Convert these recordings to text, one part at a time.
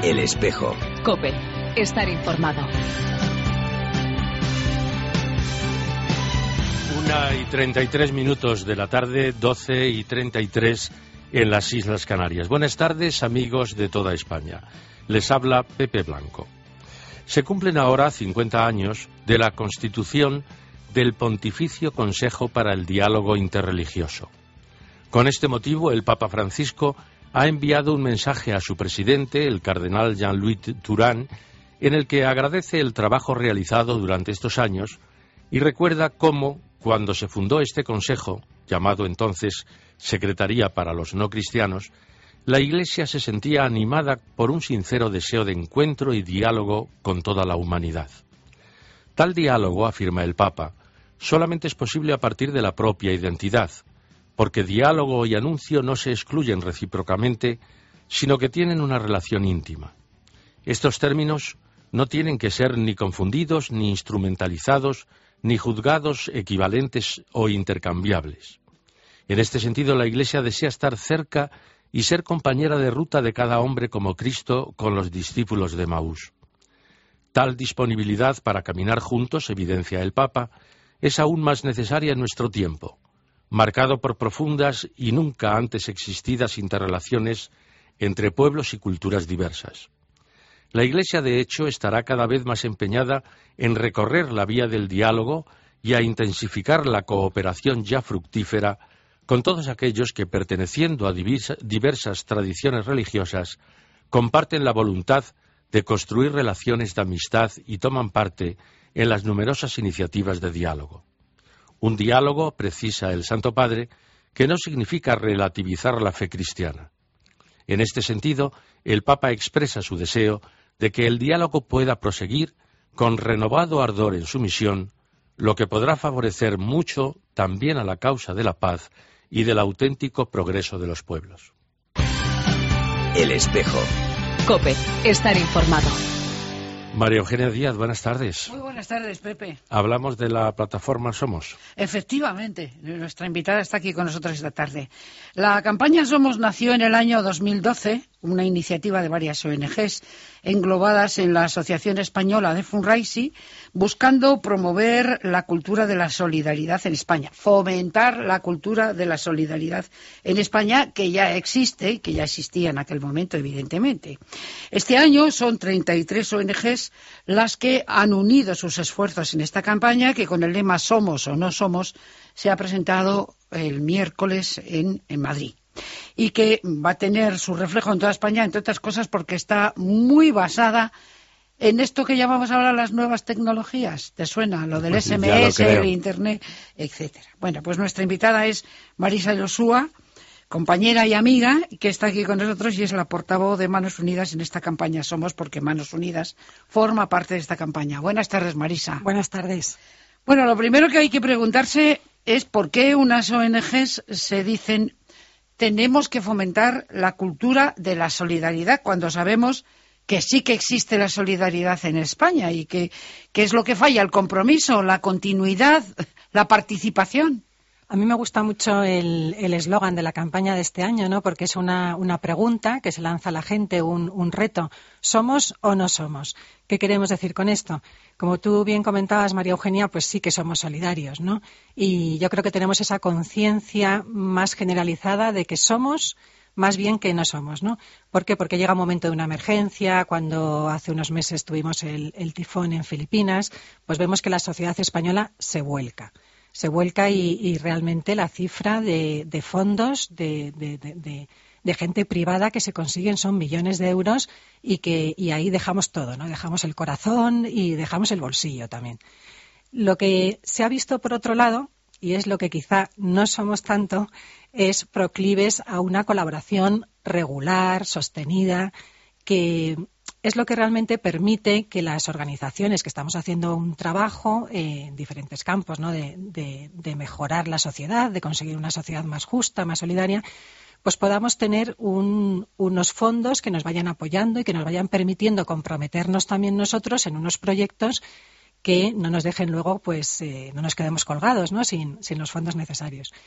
El Espejo. COPE. Estar informado. 1:33 de la tarde, 12:33 en las Islas Canarias. Buenas tardes, amigos de toda España. Les habla Pepe Blanco. Se cumplen ahora 50 años de la constitución del Pontificio Consejo para el Diálogo Interreligioso. Con este motivo, el Papa Francisco ha enviado un mensaje a su presidente, el cardenal Jean-Louis Turán, en el que agradece el trabajo realizado durante estos años y recuerda cómo, cuando se fundó este consejo, llamado entonces Secretaría para los No Cristianos, la Iglesia se sentía animada por un sincero deseo de encuentro y diálogo con toda la humanidad. Tal diálogo, afirma el Papa, solamente es posible a partir de la propia identidad, porque diálogo y anuncio no se excluyen recíprocamente, sino que tienen una relación íntima. Estos términos no tienen que ser ni confundidos, ni instrumentalizados, ni juzgados equivalentes o intercambiables. En este sentido, la Iglesia desea estar cerca y ser compañera de ruta de cada hombre como Cristo con los discípulos de Emaús. Tal disponibilidad para caminar juntos, evidencia el Papa, es aún más necesaria en nuestro tiempo, marcado por profundas y nunca antes existidas interrelaciones entre pueblos y culturas diversas. La Iglesia, de hecho, estará cada vez más empeñada en recorrer la vía del diálogo y a intensificar la cooperación ya fructífera con todos aquellos que, perteneciendo a diversas tradiciones religiosas, comparten la voluntad de construir relaciones de amistad y toman parte en las numerosas iniciativas de diálogo. Un diálogo, precisa el Santo Padre, que no significa relativizar la fe cristiana. En este sentido, el Papa expresa su deseo de que el diálogo pueda proseguir con renovado ardor en su misión, lo que podrá favorecer mucho también a la causa de la paz y del auténtico progreso de los pueblos. El Espejo. COPE. Estar informado. María Eugenia Díaz, buenas tardes. Muy buenas tardes, Pepe. Hablamos de la plataforma Somos. Efectivamente, nuestra invitada está aquí con nosotros esta tarde. La campaña Somos nació en el año 2012, una iniciativa de varias ONGs englobadas en la Asociación Española de Fundraising, buscando promover la cultura de la solidaridad en España, fomentar la cultura de la solidaridad en España, que ya existe y que ya existía en aquel momento, evidentemente. Este año son 33 ONGs las que han unido sus esfuerzos en esta campaña, que con el lema Somos o no somos se ha presentado el miércoles en Madrid, y que va a tener su reflejo en toda España, entre otras cosas porque está muy basada en esto que llamamos ahora las nuevas tecnologías. ¿Te suena? Lo del SMS, el Internet, etcétera. Bueno, pues nuestra invitada es Marisa Yoshua, compañera y amiga, que está aquí con nosotros y es la portavoz de Manos Unidas en esta campaña Somos, porque Manos Unidas forma parte de esta campaña. Buenas tardes, Marisa. Buenas tardes. Bueno, lo primero que hay que preguntarse es por qué unas ONGs se dicen tenemos que fomentar la cultura de la solidaridad cuando sabemos que sí que existe la solidaridad en España y que es lo que falla, el compromiso, la continuidad, la participación. A mí me gusta mucho el eslogan de la campaña de este año, ¿no? Porque es una pregunta que se lanza a la gente, un reto. ¿Somos o no somos? ¿Qué queremos decir con esto? Como tú bien comentabas, María Eugenia, pues sí que somos solidarios, ¿no? Y yo creo que tenemos esa conciencia más generalizada de que somos más bien que no somos, ¿no? ¿Por qué? Porque llega un momento de una emergencia, cuando hace unos meses tuvimos el tifón en Filipinas, pues vemos que la sociedad española se vuelca y realmente la cifra de fondos de gente privada que se consiguen son millones de euros y ahí dejamos todo, ¿no? Dejamos el corazón y dejamos el bolsillo también. Lo que se ha visto por otro lado, y es lo que quizá no somos tanto, es proclives a una colaboración regular, sostenida, que es lo que realmente permite que las organizaciones que estamos haciendo un trabajo en diferentes campos, ¿no? de mejorar la sociedad, de conseguir una sociedad más justa, más solidaria, pues podamos tener unos fondos que nos vayan apoyando y que nos vayan permitiendo comprometernos también nosotros en unos proyectos que no nos dejen luego, pues no nos quedemos colgados, ¿no? sin los fondos necesarios.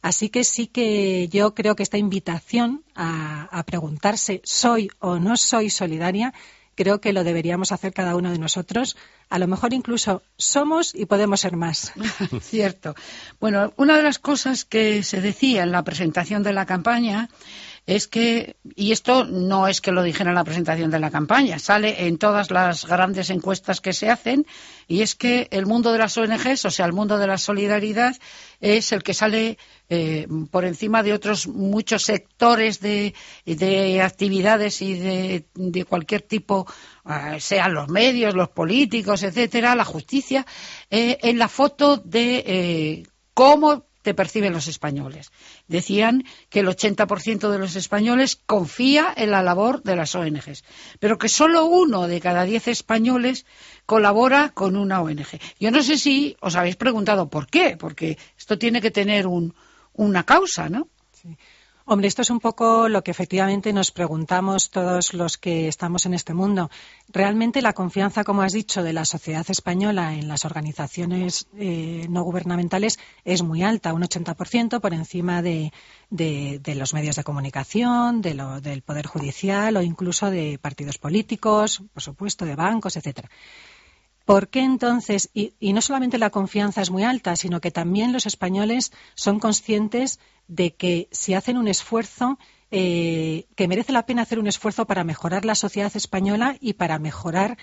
Así que sí que yo creo que esta invitación a preguntarse ¿soy o no soy solidaria? Creo que lo deberíamos hacer cada uno de nosotros. A lo mejor incluso somos y podemos ser más. Cierto. Bueno, una de las cosas que se decía en la presentación de la campaña es que, y esto no es que lo dijera en la presentación de la campaña, sale en todas las grandes encuestas que se hacen, y es que el mundo de las ONGs, o sea, el mundo de la solidaridad, es el que sale por encima de otros muchos sectores de actividades y de cualquier tipo, sean los medios, los políticos, etcétera, la justicia, en la foto de cómo te perciben los españoles. Decían que el 80% de los españoles confía en la labor de las ONGs, pero que solo 1 de cada 10 españoles colabora con una ONG. Yo no sé si os habéis preguntado por qué, porque esto tiene que tener una causa, ¿no? Sí. Hombre, esto es un poco lo que efectivamente nos preguntamos todos los que estamos en este mundo. Realmente la confianza, como has dicho, de la sociedad española en las organizaciones no gubernamentales es muy alta, un 80% por encima de los medios de comunicación, del Poder Judicial o incluso de partidos políticos, por supuesto, de bancos, etcétera. ¿Por qué entonces? Y no solamente la confianza es muy alta, sino que también los españoles son conscientes de que si hacen un esfuerzo, que merece la pena hacer un esfuerzo para mejorar la sociedad española y para mejorar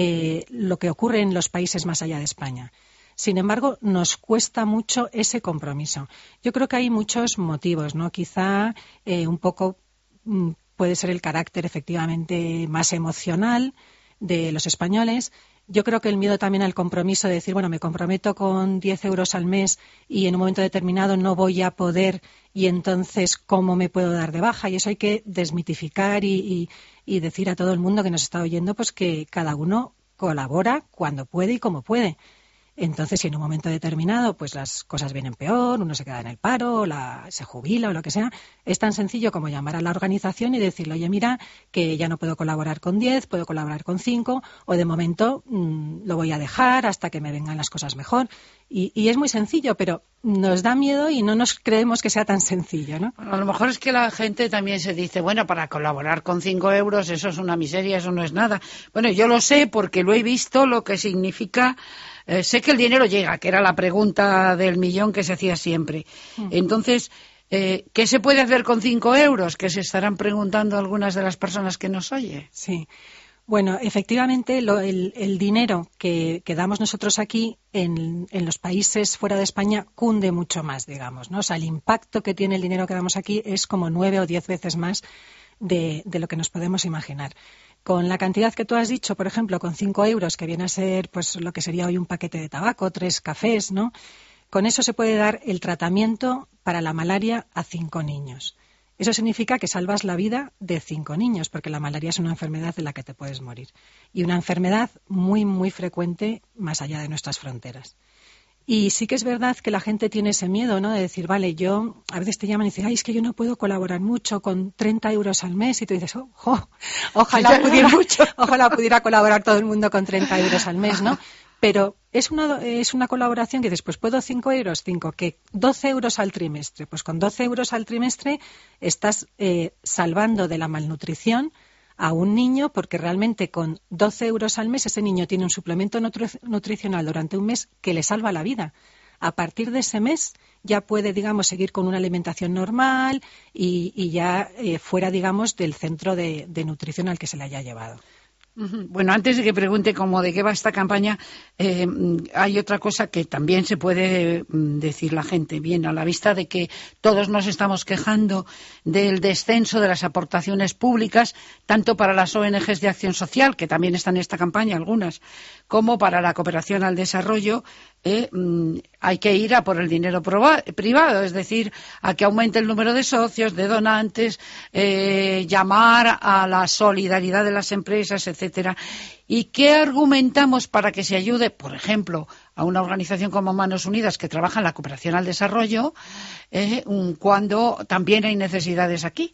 lo que ocurre en los países más allá de España. Sin embargo, nos cuesta mucho ese compromiso. Yo creo que hay muchos motivos, ¿no? Quizá un poco puede ser el carácter efectivamente más emocional de los españoles. Yo creo que el miedo también al compromiso de decir, bueno, me comprometo con 10 euros al mes y en un momento determinado no voy a poder, y entonces, ¿cómo me puedo dar de baja? Y eso hay que desmitificar y decir a todo el mundo que nos está oyendo pues que cada uno colabora cuando puede y como puede. Entonces, si en un momento determinado pues las cosas vienen peor, uno se queda en el paro, se jubila o lo que sea, es tan sencillo como llamar a la organización y decirle, oye, mira, que ya no puedo colaborar con 10, puedo colaborar con 5, o de momento lo voy a dejar hasta que me vengan las cosas mejor. Y es muy sencillo, pero nos da miedo y no nos creemos que sea tan sencillo, ¿no? Bueno, a lo mejor es que la gente también se dice, bueno, para colaborar con 5 euros eso es una miseria, eso no es nada. Bueno, yo lo sé porque lo he visto, lo que significa. Sé que el dinero llega, que era la pregunta del millón que se hacía siempre. Entonces, ¿qué se puede hacer con 5 euros? Que se estarán preguntando algunas de las personas que nos oyen. Sí. Bueno, efectivamente, el dinero que damos nosotros aquí en los países fuera de España cunde mucho más, digamos, ¿no? O sea, el impacto que tiene el dinero que damos aquí es como 9 o 10 veces más de lo que nos podemos imaginar. Con la cantidad que tú has dicho, por ejemplo, con 5 euros, que viene a ser pues lo que sería hoy un paquete de tabaco, 3 cafés, ¿no? Con eso se puede dar el tratamiento para la malaria a 5 niños. Eso significa que salvas la vida de 5 niños, porque la malaria es una enfermedad de la que te puedes morir. Y una enfermedad muy, muy frecuente más allá de nuestras fronteras. Y sí que es verdad que la gente tiene ese miedo, ¿no? De decir, vale, yo, a veces te llaman y dicen, ay, es que yo no puedo colaborar mucho con 30 euros al mes. Y tú dices, ojalá pudiera colaborar todo el mundo con 30 euros al mes, ¿no? Pero es una colaboración que después puedo 5 euros, 5, que 12 euros al trimestre. Pues con 12 euros al trimestre estás salvando de la malnutrición a un niño, porque realmente con 12 euros al mes ese niño tiene un suplemento nutricional durante un mes que le salva la vida. A partir de ese mes ya puede, digamos, seguir con una alimentación normal y ya fuera, digamos, del centro de nutrición al que se le haya llevado. Bueno, antes de que pregunte cómo de qué va esta campaña, hay otra cosa que también se puede decir la gente. Bien, a la vista de que todos nos estamos quejando del descenso de las aportaciones públicas, tanto para las ONGs de acción social, que también están en esta campaña algunas, como para la cooperación al desarrollo, hay que ir a por el dinero privado, es decir, a que aumente el número de socios, de donantes, llamar a la solidaridad de las empresas, etcétera. ¿Y qué argumentamos para que se ayude, por ejemplo, a una organización como Manos Unidas que trabaja en la cooperación al desarrollo, cuando también hay necesidades aquí?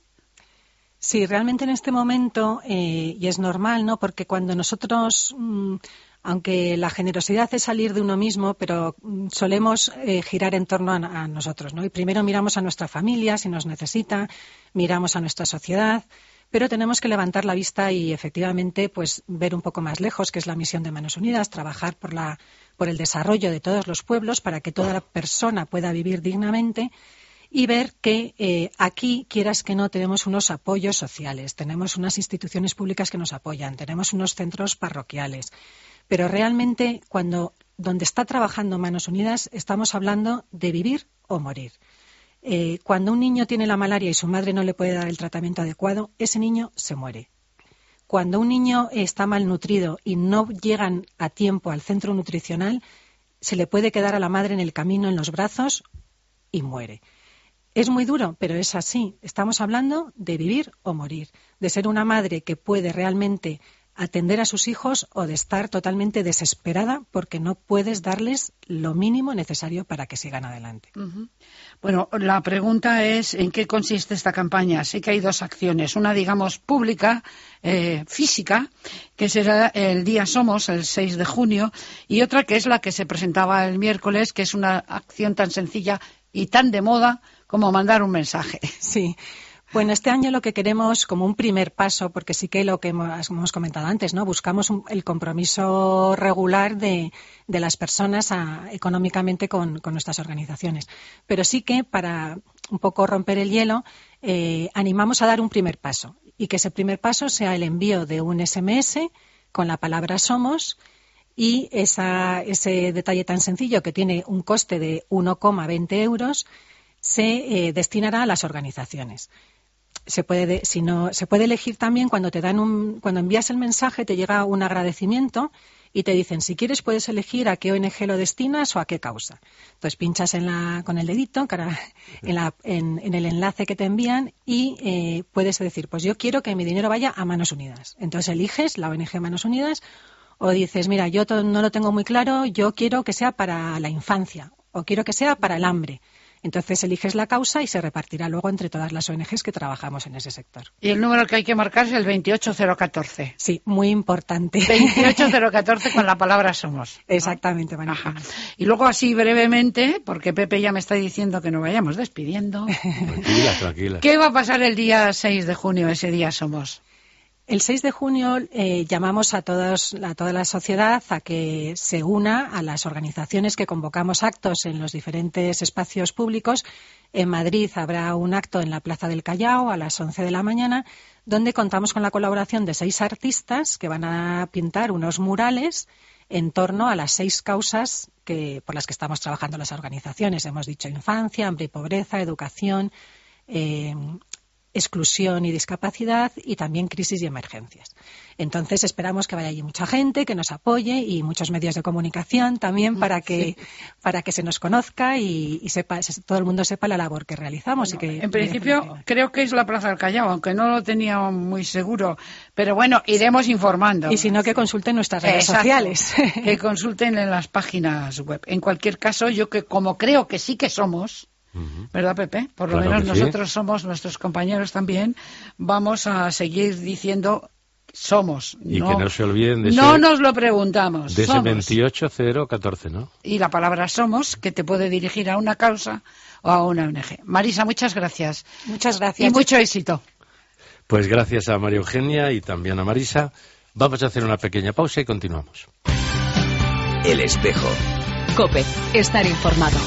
Sí, realmente en este momento, y es normal, ¿no? Porque cuando nosotros aunque la generosidad es salir de uno mismo, pero solemos girar en torno a nosotros, ¿no? Y primero miramos a nuestra familia, si nos necesita, miramos a nuestra sociedad, pero tenemos que levantar la vista y efectivamente pues ver un poco más lejos, que es la misión de Manos Unidas, trabajar por el desarrollo de todos los pueblos para que toda persona pueda vivir dignamente y ver que aquí, quieras que no, tenemos unos apoyos sociales, tenemos unas instituciones públicas que nos apoyan, tenemos unos centros parroquiales, pero realmente donde está trabajando Manos Unidas estamos hablando de vivir o morir. Cuando un niño tiene la malaria y su madre no le puede dar el tratamiento adecuado, ese niño se muere. Cuando un niño está malnutrido y no llegan a tiempo al centro nutricional, se le puede quedar a la madre en el camino, en los brazos, y muere. Es muy duro, pero es así. Estamos hablando de vivir o morir, de ser una madre que puede realmente atender a sus hijos o de estar totalmente desesperada porque no puedes darles lo mínimo necesario para que sigan adelante. Uh-huh. Bueno, la pregunta es ¿en qué consiste esta campaña? Sí que hay dos acciones, una digamos pública, física, que será el Día Somos, el 6 de junio, y otra que es la que se presentaba el miércoles, que es una acción tan sencilla y tan de moda como mandar un mensaje. Sí. Bueno, este año lo que queremos como un primer paso, porque sí que lo que hemos comentado antes, ¿no? Buscamos el compromiso regular de las personas económicamente con nuestras organizaciones. Pero sí que para un poco romper el hielo, animamos a dar un primer paso y que ese primer paso sea el envío de un SMS con la palabra Somos y ese detalle tan sencillo que tiene un coste de 1,20 euros se destinará a las organizaciones. Se puede elegir también cuando envías el mensaje te llega un agradecimiento y te dicen si quieres puedes elegir a qué ONG lo destinas o a qué causa. Entonces pinchas con el dedito en el enlace que te envían y puedes decir pues yo quiero que mi dinero vaya a Manos Unidas. Entonces eliges la ONG Manos Unidas o dices mira yo no lo tengo muy claro, yo quiero que sea para la infancia o quiero que sea para el hambre. Entonces eliges la causa y se repartirá luego entre todas las ONGs que trabajamos en ese sector. Y el número que hay que marcar es el 28014. Sí, muy importante. 28014 con la palabra Somos, ¿no? Exactamente, María. Ajá. Y luego así brevemente, porque Pepe ya me está diciendo que nos vayamos despidiendo. Tranquila. ¿Qué va a pasar el día 6 de junio, ese Día Somos? El 6 de junio llamamos a toda la sociedad a que se una a las organizaciones que convocamos actos en los diferentes espacios públicos. En Madrid habrá un acto en la Plaza del Callao a las 11 de la mañana, donde contamos con la colaboración de 6 artistas que van a pintar unos murales en torno a las 6 causas por las que estamos trabajando las organizaciones. Hemos dicho infancia, hambre y pobreza, educación, exclusión y discapacidad y también crisis y emergencias. Entonces esperamos que vaya allí mucha gente, que nos apoye y muchos medios de comunicación también para que se nos conozca y todo el mundo sepa la labor que realizamos. Bueno, y que en principio creo que es la Plaza del Callao, aunque no lo tenía muy seguro, pero bueno, iremos informando. Y si no, que consulten nuestras redes sociales. Que consulten en las páginas web. En cualquier caso, yo como creo que sí que somos, ¿verdad, Pepe? Por lo menos nosotros somos, nuestros compañeros también, vamos a seguir diciendo somos. Y que no se olviden de no nos lo preguntamos. De ese 28014, ¿no? Y la palabra somos, que te puede dirigir a una causa o a una ONG. Marisa, muchas gracias. Muchas gracias. Y mucho éxito. Pues gracias a María Eugenia y también a Marisa. Vamos a hacer una pequeña pausa y continuamos. El Espejo. COPE. Estar informado.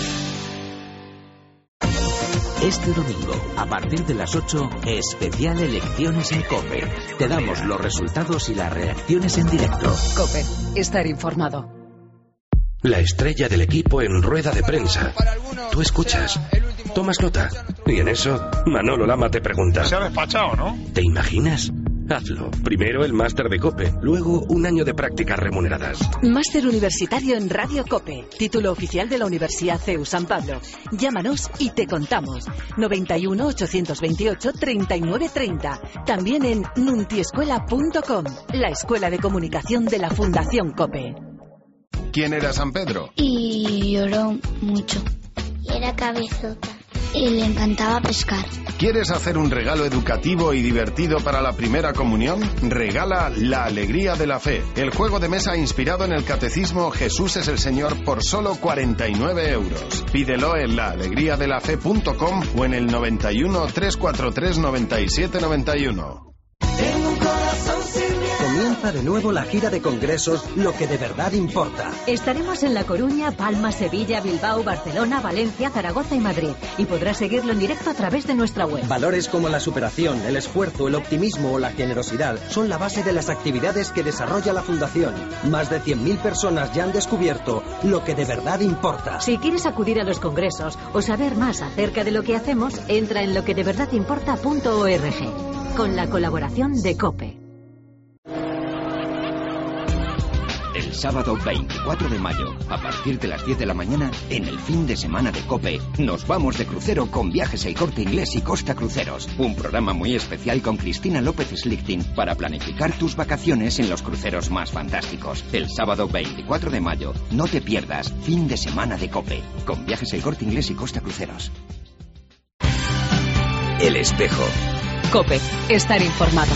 Este domingo, a partir de las 8, especial Elecciones en COPE. Te damos los resultados y las reacciones en directo. COPE. Estar informado. La estrella del equipo en rueda de prensa. Tú escuchas, tomas nota. Y en eso, Manolo Lama te pregunta. Se ha despachado, ¿no? ¿Te imaginas? Hazlo. Primero el máster de COPE, luego un año de prácticas remuneradas. Máster universitario en Radio COPE. Título oficial de la Universidad CEU San Pablo. Llámanos y te contamos. 91 828 3930. También en nuntiescuela.com. La escuela de comunicación de la Fundación COPE. ¿Quién era San Pedro? Y lloró mucho. Y era cabezota. y le encantaba pescar. ¿Quieres hacer un regalo educativo y divertido para la primera comunión? Regala La Alegría de la Fe, el juego de mesa inspirado en el catecismo Jesús es el Señor por solo 49 euros. Pídelo en laalegriadelafe.com o en el 91 343 97 91. Comienza de nuevo la gira de congresos Lo que de verdad importa. Estaremos en La Coruña, Palma, Sevilla, Bilbao, Barcelona, Valencia, Zaragoza y Madrid. Y podrás seguirlo en directo a través de nuestra web. Valores como la superación, el esfuerzo, el optimismo o la generosidad son la base de las actividades que desarrolla la Fundación. Más de 100.000 personas ya han descubierto lo que de verdad importa. Si quieres acudir a los congresos o saber más acerca de lo que hacemos, entra en loquedeverdadimporta.org. Con la colaboración de COPE. El sábado 24 de mayo, a partir de las 10 de la mañana, en el fin de semana de COPE, nos vamos de crucero con Viajes El Corte Inglés y Costa Cruceros. Un programa muy especial con Cristina López Slichting para planificar tus vacaciones en los cruceros más fantásticos. El sábado 24 de mayo, no te pierdas fin de semana de COPE, con Viajes El Corte Inglés y Costa Cruceros. El Espejo. COPE. Estar informado.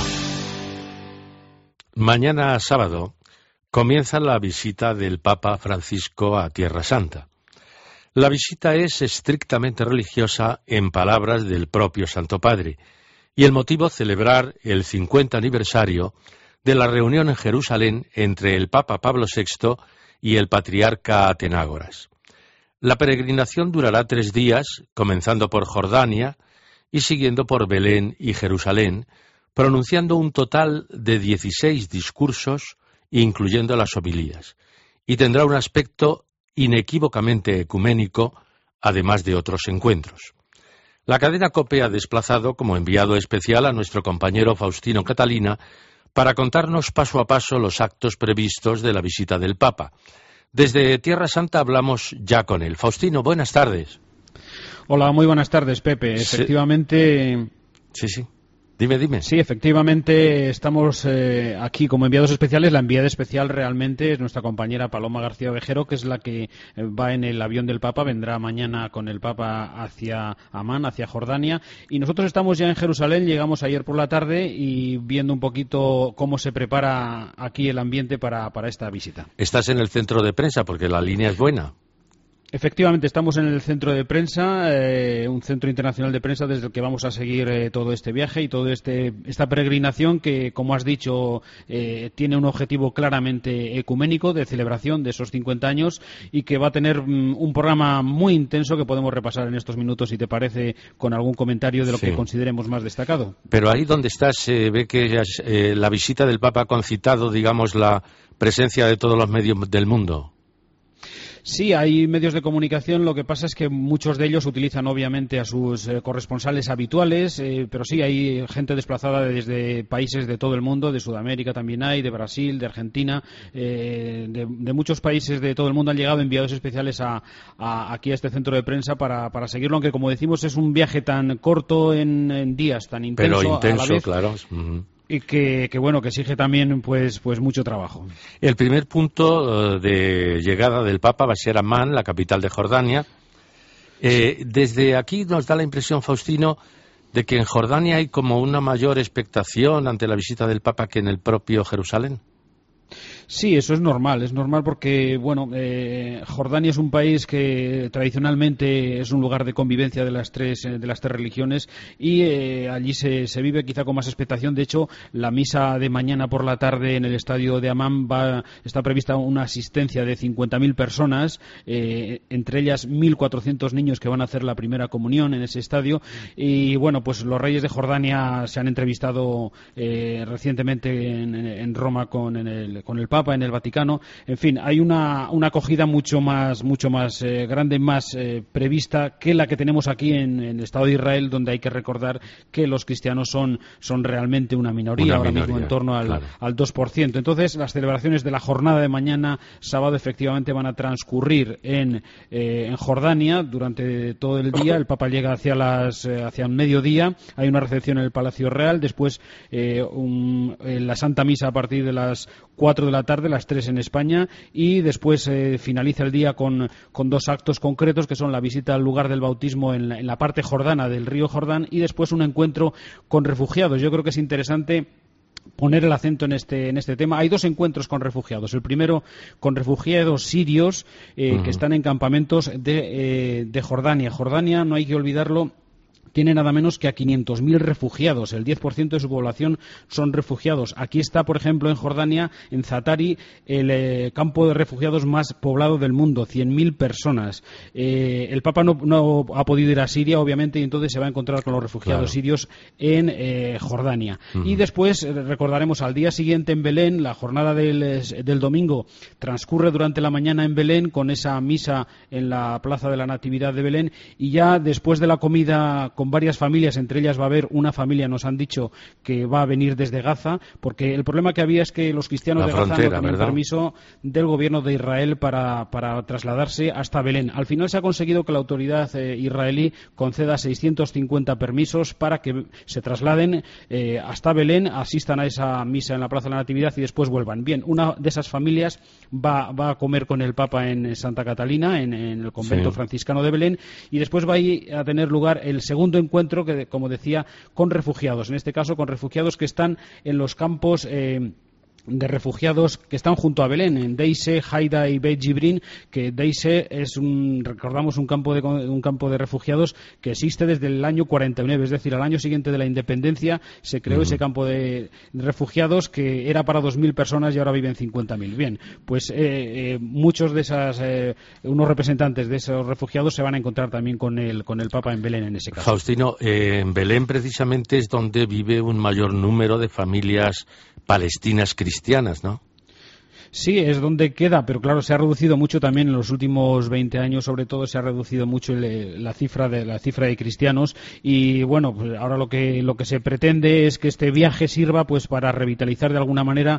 Mañana sábado comienza la visita del Papa Francisco a Tierra Santa. La visita es estrictamente religiosa en palabras del propio Santo Padre, y el motivo celebrar el 50 aniversario de la reunión en Jerusalén entre el Papa Pablo VI y el patriarca Atenágoras. La peregrinación durará 3 días, comenzando por Jordania y siguiendo por Belén y Jerusalén, pronunciando un total de 16 discursos, incluyendo las homilías, y tendrá un aspecto inequívocamente ecuménico, además de otros encuentros. La cadena COPE ha desplazado como enviado especial a nuestro compañero Faustino Catalina para contarnos paso a paso los actos previstos de la visita del Papa. Desde Tierra Santa hablamos ya con él. Faustino, buenas tardes. Hola, muy buenas tardes, Pepe. Efectivamente... Sí. Dime. Sí, efectivamente estamos aquí como enviados especiales. La enviada especial realmente es nuestra compañera Paloma García Ovejero, que es la que va en el avión del Papa. Vendrá mañana con el Papa hacia Amán, hacia Jordania. Y nosotros estamos ya en Jerusalén, llegamos ayer por la tarde y viendo un poquito cómo se prepara aquí el ambiente para esta visita. Estás en el centro de prensa porque la línea es buena. Efectivamente, estamos en el centro de prensa, un centro internacional de prensa desde el que vamos a seguir todo este viaje y toda esta peregrinación que, como has dicho, tiene un objetivo claramente ecuménico de celebración de esos 50 años y que va a tener un programa muy intenso que podemos repasar en estos minutos, si te parece, con algún comentario de lo que consideremos más destacado. Pero ahí donde estás, ve que la visita del Papa ha concitado, digamos, la presencia de todos los medios del mundo. Sí, hay medios de comunicación, lo que pasa es que muchos de ellos utilizan obviamente a sus corresponsales habituales, pero sí hay gente desplazada desde países de todo el mundo, de Sudamérica también hay, de Brasil, de Argentina, de muchos países de todo el mundo han llegado enviados especiales aquí a este centro de prensa para seguirlo, aunque como decimos es un viaje tan corto en días, tan intenso, pero intenso, a la vez, claro. Y que exige también pues mucho trabajo. El primer punto de llegada del Papa va a ser Amán, la capital de Jordania. Desde aquí nos da la impresión, Faustino, de que en Jordania hay como una mayor expectación ante la visita del Papa que en el propio Jerusalén. Sí, eso es normal porque, Jordania es un país que tradicionalmente es un lugar de convivencia de las tres religiones y allí se vive quizá con más expectación. De hecho, la misa de mañana por la tarde en el estadio de Amán está prevista una asistencia de 50.000 personas, entre ellas 1.400 niños que van a hacer la primera comunión en ese estadio. Y pues los reyes de Jordania se han entrevistado recientemente en Roma con el Papa, en el Vaticano. En fin, hay una acogida mucho más grande, más prevista que la que tenemos aquí en el Estado de Israel, donde hay que recordar que los cristianos son realmente una minoría, ahora mismo en torno al 2%. Entonces, las celebraciones de la jornada de mañana, sábado, efectivamente van a transcurrir en Jordania durante todo el día. El Papa llega hacia el mediodía, hay una recepción en el Palacio Real, después la Santa Misa a partir de las 4 de la tarde, las 3 en España, y después finaliza el día con 2 actos concretos, que son la visita al lugar del bautismo en la parte jordana del río Jordán, y después un encuentro con refugiados. Yo creo que es interesante poner el acento en este tema. Hay 2 encuentros con refugiados. El primero con refugiados sirios que están en campamentos de Jordania. Jordania, no hay que olvidarlo, tiene nada menos que a 500.000 refugiados. El 10% de su población son refugiados. Aquí está, por ejemplo, en Jordania, en Zatari, el campo de refugiados más poblado del mundo, 100.000 personas. El Papa no ha podido ir a Siria, obviamente, y entonces se va a encontrar con los refugiados sirios en Jordania. Y después recordaremos al día siguiente en Belén, la jornada del domingo transcurre durante la mañana en Belén, con esa misa en la Plaza de la Natividad de Belén, y ya después de la comida con varias familias, entre ellas va a haber una familia, nos han dicho, que va a venir desde Gaza, porque el problema que había es que los cristianos de Gaza no tenían permiso del gobierno de Israel para trasladarse hasta Belén. Al final se ha conseguido que la autoridad israelí conceda 650 permisos para que se trasladen hasta Belén, asistan a esa misa en la Plaza de la Natividad y después vuelvan. Bien, una de esas familias va a comer con el Papa en Santa Catalina, en el convento franciscano de Belén, y después va a tener lugar el segundo encuentro, que, como decía, con refugiados, en este caso con refugiados que están en los campos de refugiados que están junto a Belén, en Deise, Haida y Beit Jibrin, que Deise es recordamos un campo de refugiados que existe desde el año 49, es decir, al año siguiente de la independencia se creó ese campo de refugiados que era para 2.000 personas y ahora viven 50.000. Bien, pues muchos de unos representantes de esos refugiados se van a encontrar también con el Papa en Belén en ese caso. Faustino, en Belén precisamente es donde vive un mayor número de familias palestinas cristianas, ¿no? Sí, es donde queda, pero claro, se ha reducido mucho también en los últimos 20 años, sobre todo se ha reducido mucho la cifra de cristianos, y bueno, pues ahora lo que se pretende es que este viaje sirva pues para revitalizar de alguna manera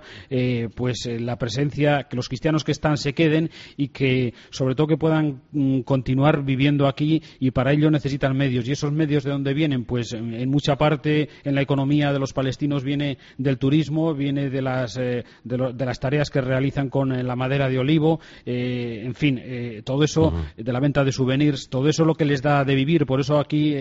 la presencia, que los cristianos que están se queden y que sobre todo que puedan continuar viviendo aquí, y para ello necesitan medios, y esos medios ¿de dónde vienen? Pues en mucha parte en la economía de los palestinos viene del turismo, viene de las tareas que realizan con la madera de olivo, en fin, todo eso, de la venta de souvenirs, todo eso es lo que les da de vivir. Por eso aquí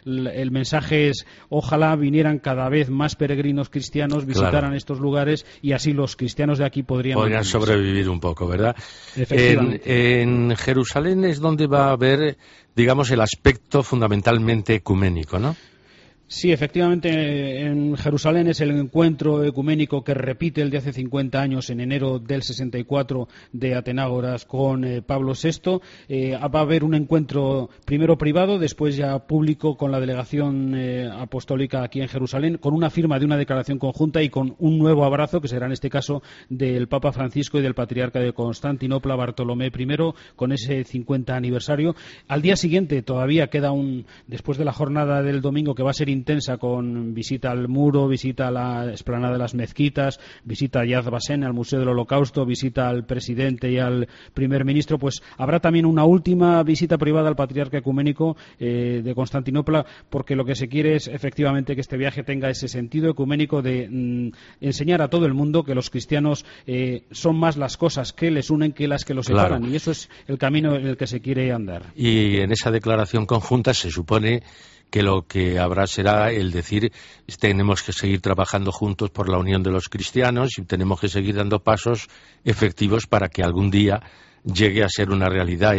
el mensaje es: ojalá vinieran cada vez más peregrinos cristianos, visitaran estos lugares, y así los cristianos de aquí podrían sobrevivir un poco, ¿verdad? Efectivamente. En Jerusalén es donde va a haber, digamos, el aspecto fundamentalmente ecuménico, ¿no? Sí, efectivamente, en Jerusalén es el encuentro ecuménico que repite el de hace 50 años, en enero del 64, de Atenágoras con Pablo VI. Va a haber un encuentro primero privado, después ya público, con la delegación apostólica aquí en Jerusalén, con una firma de una declaración conjunta y con un nuevo abrazo, que será en este caso del Papa Francisco y del Patriarca de Constantinopla, Bartolomé I, con ese 50 aniversario. Al día siguiente todavía queda después de la jornada del domingo, que va a ser intensa, con visita al muro, visita a la explanada de las mezquitas, visita a Yad Vashem, al Museo del Holocausto, visita al presidente y al primer ministro. Pues habrá también una última visita privada al patriarca ecuménico de Constantinopla, porque lo que se quiere es efectivamente que este viaje tenga ese sentido ecuménico de enseñar a todo el mundo que los cristianos son más las cosas que les unen que las que los separan, y eso es el camino en el que se quiere andar. Y en esa declaración conjunta se supone que lo que habrá será el decir: tenemos que seguir trabajando juntos por la unión de los cristianos y tenemos que seguir dando pasos efectivos para que algún día llegue a ser una realidad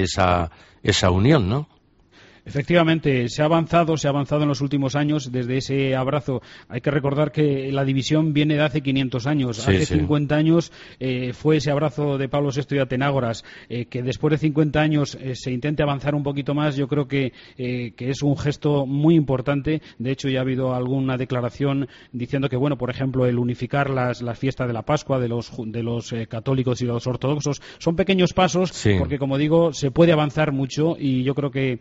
esa unión, ¿no? Efectivamente, se ha avanzado en los últimos años desde ese abrazo. Hay que recordar que la división viene de hace 500 años. Hace 50 años fue ese abrazo de Pablo VI y Atenágoras. Que después de 50 años se intente avanzar un poquito más, yo creo que es un gesto muy importante. De hecho, ya ha habido alguna declaración diciendo que, bueno, por ejemplo, el unificar las fiestas de la Pascua de los católicos y los ortodoxos son pequeños pasos, porque, como digo, se puede avanzar mucho, y yo creo que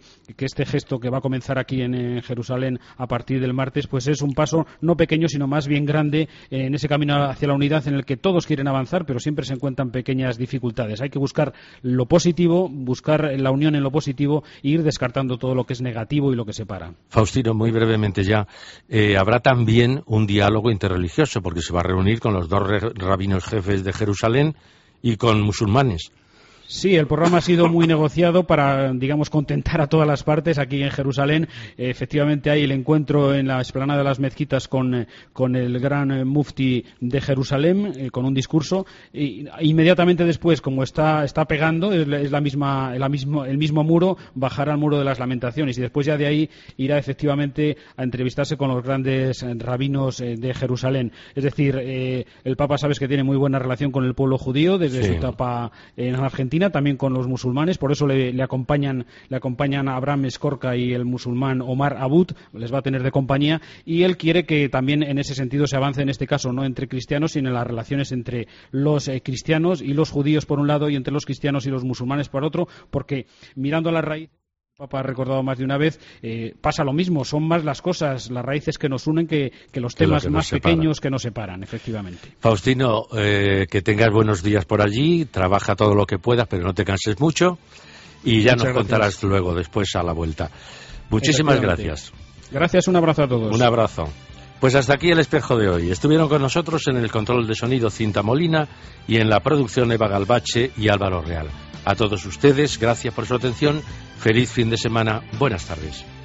este gesto que va a comenzar aquí en Jerusalén a partir del martes, pues es un paso no pequeño, sino más bien grande en ese camino hacia la unidad en el que todos quieren avanzar, pero siempre se encuentran pequeñas dificultades. Hay que buscar lo positivo, buscar la unión en lo positivo e ir descartando todo lo que es negativo y lo que separa. Faustino, muy brevemente ya, habrá también un diálogo interreligioso, porque se va a reunir con los dos rabinos jefes de Jerusalén y con musulmanes. Sí, el programa ha sido muy negociado para, digamos, contentar a todas las partes aquí en Jerusalén. Efectivamente hay el encuentro en la explanada de las mezquitas con el gran mufti de Jerusalén, con un discurso. Y inmediatamente después, como está pegando, es el mismo muro, bajará al muro de las lamentaciones. Y después ya de ahí irá efectivamente a entrevistarse con los grandes rabinos de Jerusalén. Es decir, el Papa sabes que tiene muy buena relación con el pueblo judío desde su etapa en Argentina, también con los musulmanes, por eso le acompañan a Abraham Escorca y el musulmán Omar Abud, les va a tener de compañía, y él quiere que también en ese sentido se avance, en este caso no entre cristianos, sino en las relaciones entre los cristianos y los judíos por un lado y entre los cristianos y los musulmanes por otro, porque mirando a la raíz, el Papa ha recordado más de una vez, pasa lo mismo, son más las cosas, las raíces que nos unen que los temas más pequeños que nos separan, efectivamente. Faustino, que tengas buenos días por allí, trabaja todo lo que puedas, pero no te canses mucho, y ya nos contarás luego, después a la vuelta. Muchísimas gracias. Gracias, un abrazo a todos. Un abrazo. Pues hasta aquí el espejo de hoy. Estuvieron con nosotros en el control de sonido Cinta Molina y en la producción Eva Galbache y Álvaro Real. A todos ustedes, gracias por su atención. Feliz fin de semana. Buenas tardes.